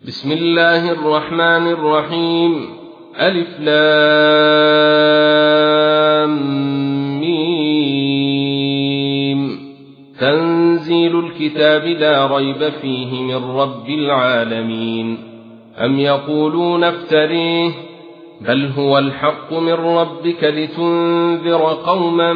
بسم الله الرحمن الرحيم. ألف لام ميم. تنزيل الكتاب لا ريب فيه من رب العالمين. أم يقولون افتريه، بل هو الحق من ربك لتنذر قوما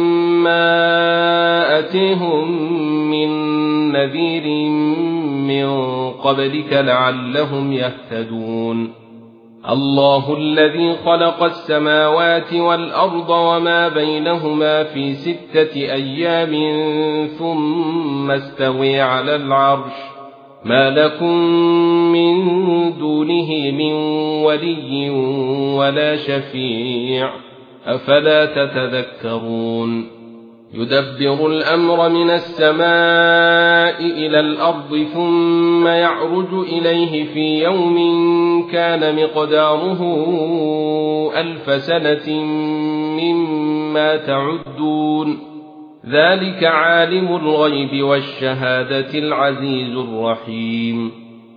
ما أتيهم من نذير من قبلك لعلهم يهتدون. الله الذي خلق السماوات والأرض وما بينهما في 6 أيام ثم استوى على العرش، ما لكم من دونه من ولي ولا شفيع، أفلا تتذكرون. يدبر الأمر من السماء إلى الأرض ثم يعرج إليه في يوم كان مقداره 1000 سنة مما تعدون. ذلك عالم الغيب والشهادة العزيز الرحيم،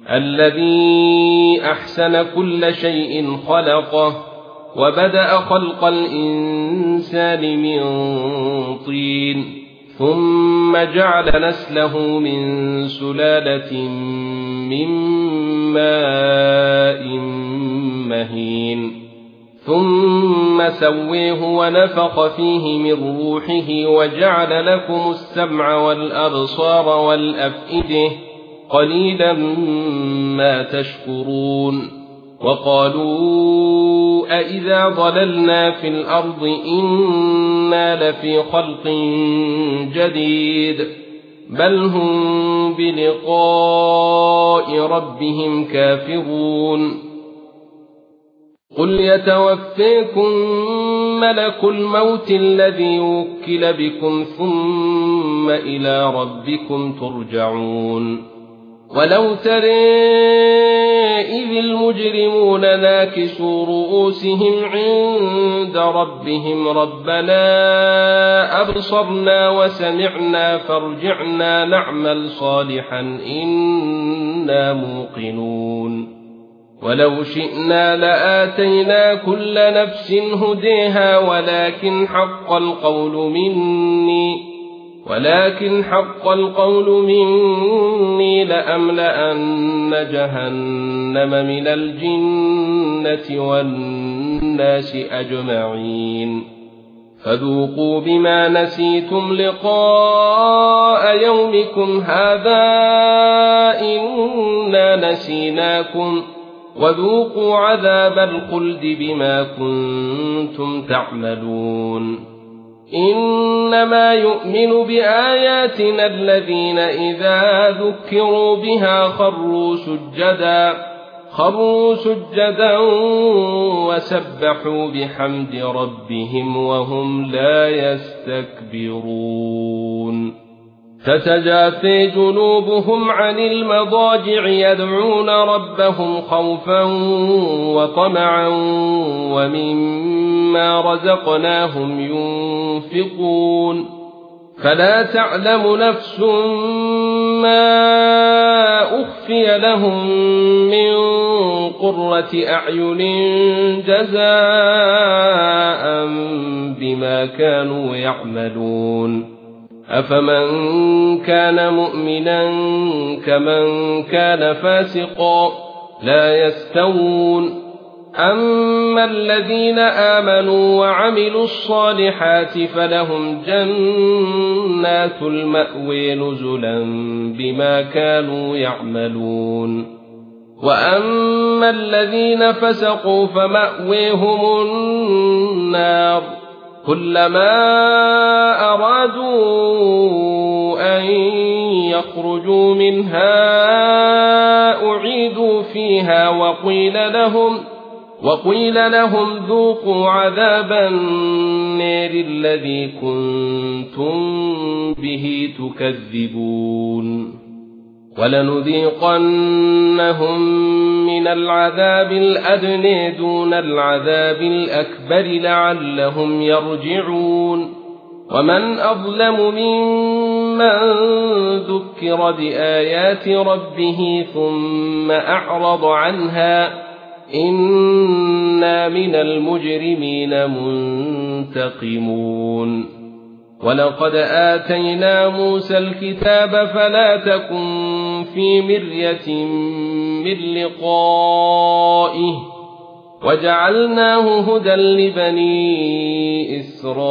الذي أحسن كل شيء خلقه وبدأ خلق الإنسان من طين، ثم جعل نسله من سلالة من ماء مهين، ثم سويه ونفخ فيه من روحه وجعل لكم السمع والأبصار والأفئدة، قليلا ما تشكرون. وقالوا أإذا ضللنا في الأرض إنا لفي خلق جديد، بل هم بلقاء ربهم كافرون. قل يتوفيكم ملك الموت الذي وكل بكم ثم إلى ربكم ترجعون. ولو ترى إذ المجرمون ناكسوا رؤوسهم عند ربهم ربنا أبصرنا وسمعنا فارجعنا نعمل صالحا إنا موقنون. ولو شئنا لآتينا كل نفس هديها ولكن حق القول مني لأملأن جهنم من الجنة والناس أجمعين. فذوقوا بما نسيتم لقاء يومكم هذا إنا نسيناكم وذوقوا عذاب الخلد بما كنتم تعملون. إنما يؤمن بآياتنا الذين إذا ذكروا بها خروا سجدا وسبحوا بحمد ربهم وهم لا يستكبرون. تتجافى جنوبهم عن المضاجع يدعون ربهم خوفا وطمعا ومما رزقناهم ينفقون. فلا تعلم نفس ما أخفي لهم من قرة أعين جزاء بما كانوا يعملون. أفمن كان مؤمنا كمن كان فاسقا لا يستوون. أما الذين آمنوا وعملوا الصالحات فلهم جنات المأوى نزلا بما كانوا يعملون. وأما الذين فسقوا فمأويهم النار، كلما أرادوا أن يخرجوا منها أعيدوا فيها وقيل لهم ذوقوا عذاب النار الذي كنتم به تكذبون. ولنذيقنهم من العذاب الأدنى دون العذاب الأكبر لعلهم يرجعون. ومن أظلم ممن أمن ذكر بآيات ربه ثم أعرض عنها إنا من المجرمين منتقمون ولقد آتينا موسى الكتاب فلا تكن في مرية من لقائه وجعلناه هدى لبني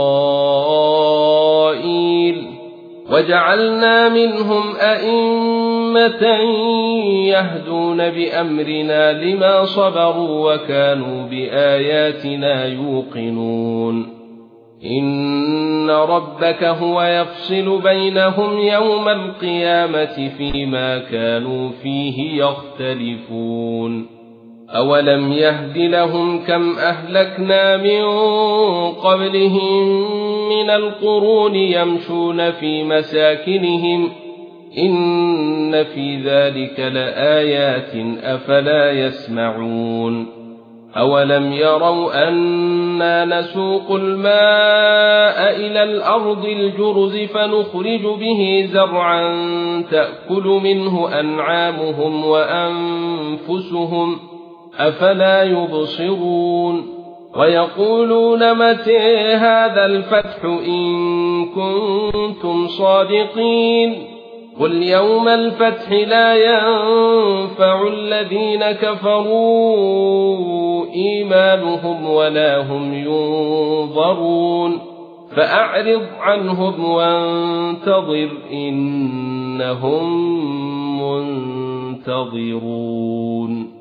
إسرائيل وجعلنا منهم أئمة يهدون بأمرنا لما صبروا وكانوا بآياتنا يوقنون إن ربك هو يفصل بينهم يوم القيامة فيما كانوا فيه يختلفون أولم يهد لهم كم أهلكنا من قبلهم من القرون يمشون في مساكنهم إن في ذلك لآيات أفلا يسمعون أولم يروا أنا نسوق الماء إلى الأرض الجرز فنخرج به زرعا تأكل منه أنعامهم وأنفسهم أفلا يبصرون ويقولون متى هذا الفتح إن كنتم صادقين قل يوم الفتح لا ينفع الذين كفروا إيمانهم ولا هم ينظرون فأعرض عنهم وانتظر إنهم منتظرون